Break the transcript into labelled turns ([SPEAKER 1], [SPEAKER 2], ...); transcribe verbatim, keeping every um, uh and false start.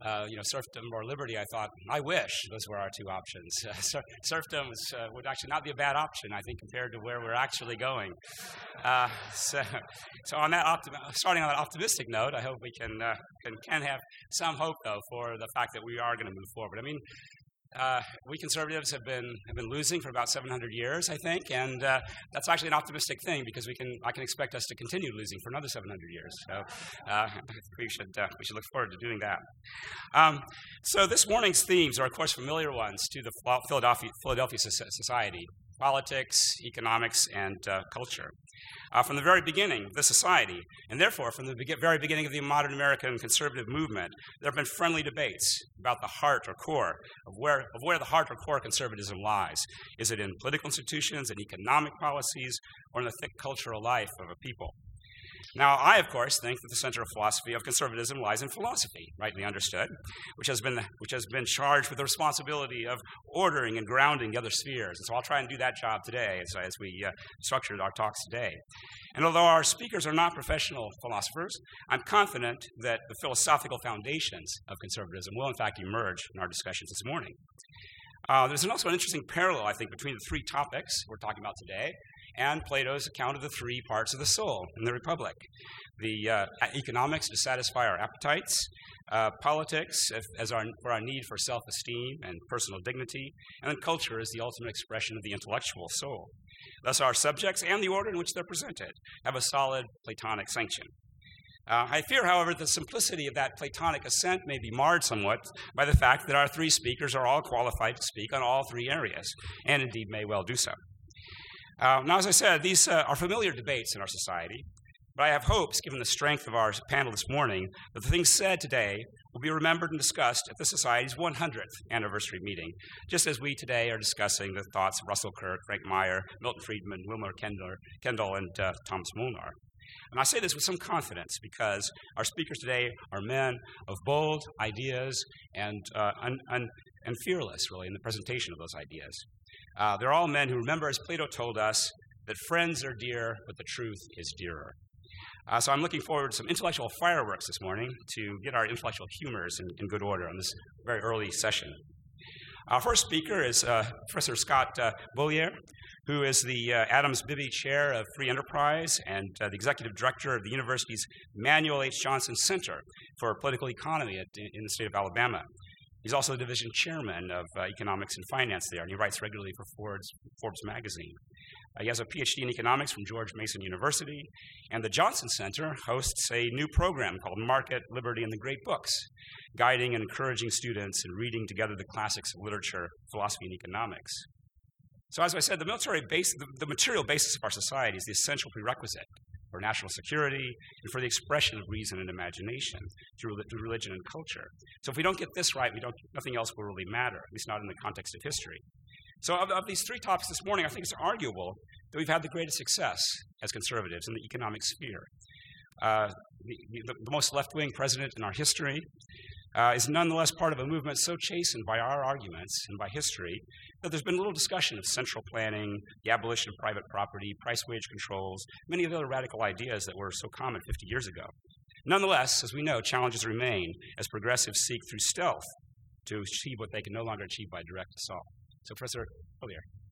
[SPEAKER 1] uh, you know, serfdom or liberty, I thought, I wish those were our two options. Uh, ser serfdom is, uh, would actually not be a bad option, I think, compared to where we're actually going. Uh, so, so on that starting on that optimistic note, I hope we can, uh, can can have some hope, though, for the fact that we are going to move forward. I mean, Uh, we conservatives have been have been losing for about seven hundred years, I think, and uh, that's actually an optimistic thing because we can I can expect us to continue losing for another seven hundred years. So uh, we should uh, we should look forward to doing that. Um, so this morning's themes are, of course, familiar ones to the Philadelphia Philadelphia society: politics, economics, and uh, culture. Uh, from the very beginning of the society, and therefore from the be very beginning of the modern American conservative movement, there have been friendly debates about the heart or core of where, of where the heart or core conservatism lies. Is it in political institutions and economic policies, or in the thick cultural life of a people? Now, I, of course, think that the center of philosophy of conservatism lies in philosophy, rightly understood, which has been, which has been charged with the responsibility of ordering and grounding the other spheres. And so I'll try and do that job today as, as we uh, structured our talks today. And although our speakers are not professional philosophers, I'm confident that the philosophical foundations of conservatism will, in fact, emerge in our discussions this morning. Uh, there's also an interesting parallel, I think, between the three topics we're talking about today and Plato's account of the three parts of the soul in the Republic. The uh, economics to satisfy our appetites, uh, politics if, as our, for our need for self-esteem and personal dignity, and then culture is the ultimate expression of the intellectual soul. Thus, our subjects and the order in which they're presented have a solid Platonic sanction. Uh, I fear, however, the simplicity of that Platonic assent may be marred somewhat by the fact that our three speakers are all qualified to speak on all three areas, and indeed may well do so. Uh, now, as I said, these uh, are familiar debates in our society, but I have hopes, given the strength of our panel this morning, that the things said today will be remembered and discussed at the Society's one hundredth anniversary meeting, just as we today are discussing the thoughts of Russell Kirk, Frank Meyer, Milton Friedman, Wilmer Kendall, Kendall and uh, Thomas Molnar. And I say this with some confidence because our speakers today are men of bold ideas and, uh, un, un, and fearless, really, in the presentation of those ideas. Uh, they're all men who remember, as Plato told us, that friends are dear, but the truth is dearer. Uh, so I'm looking forward to some intellectual fireworks this morning to get our intellectual humors in, in good order on this very early session. Our first speaker is uh, Professor Scott uh, Beaulier, who is the uh, Adams Bibby Chair of Free Enterprise and uh, the Executive Director of the university's Manuel H. Johnson Center for Political Economy at, in the state of Alabama. He's also the division chairman of uh, economics and finance there, and he writes regularly for Forbes, Forbes magazine. Uh, he has a P H D in economics from George Mason University, and the Johnson Center hosts a new program called Market, Liberty, and the Great Books, guiding and encouraging students in reading together the classics of literature, philosophy, and economics. So as I said, the, military base, the, the material basis of our society is the essential prerequisite for national security and for the expression of reason and imagination through, through religion and culture. So if we don't get this right, we don't, nothing else will really matter, at least not in the context of history. So of, of these three topics this morning, I think it's arguable that we've had the greatest success as conservatives in the economic sphere. Uh, the, the, the most left-wing president in our history uh, is nonetheless part of a movement so chastened by our arguments and by history that there's been little discussion of central planning, the abolition of private property, price-wage controls, many of the other radical ideas that were so common fifty years ago. Nonetheless, as we know, challenges remain as progressives seek through stealth to achieve what they can no longer achieve by direct assault. So, Professor Beaulier.